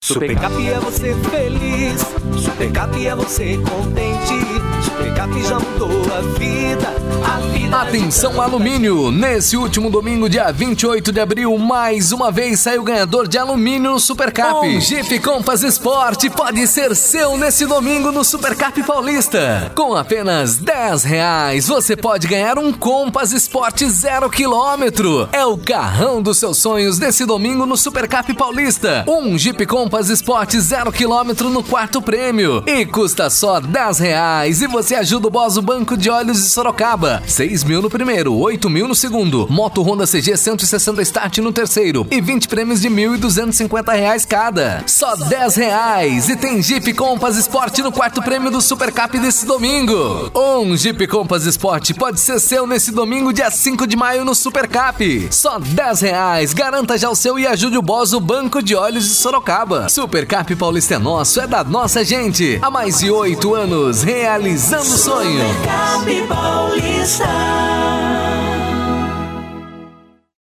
Supercap é você feliz, Supercap é você contente, Supercap já mudou a vida. Atenção alumínio, nesse último domingo, dia 28 de abril, mais uma vez saiu o ganhador de alumínio no Supercap. Um Jeep Compass Sport pode ser seu nesse domingo no Supercap Paulista. Com apenas R$10, você pode ganhar um Compass Sport 0 km. É o carrão dos seus sonhos nesse domingo no Supercap Paulista. Um Jeep Compass Sport 0 km no quarto prêmio. E custa só R$10 e você ajuda o Bozo Banco de Olhos de Sorocaba. 6.000 no primeiro, 8.000 no segundo. Moto Honda CG 160 Start no terceiro. E 20 prêmios de R$1.250 cada. Só R$10 e tem Jeep Compass Sport no quarto prêmio do Supercap desse domingo. Um Jeep Compass Sport pode ser seu nesse domingo, dia 5 de maio no Supercap. Só R$10. Garanta já o seu e ajude o Bozo Banco de Olhos de Sorocaba. Supercap Paulista é nosso, é da nossa gente. Há mais de 8 anos realizando o sonho. Supercap Paulista.